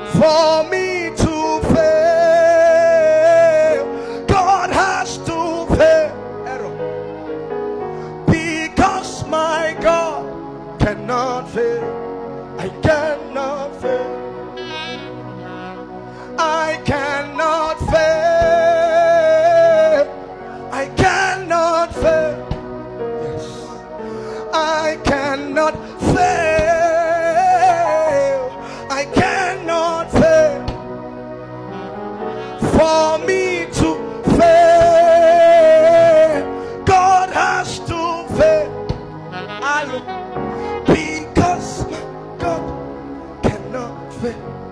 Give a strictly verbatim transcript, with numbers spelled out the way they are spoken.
For me to fail, God has to fail. Because my God cannot fail. I cannot fail. I cannot fail. I cannot fail. Yes. I cannot fail. I cannot fail. For me to fail, God has to fail. Because God cannot fail.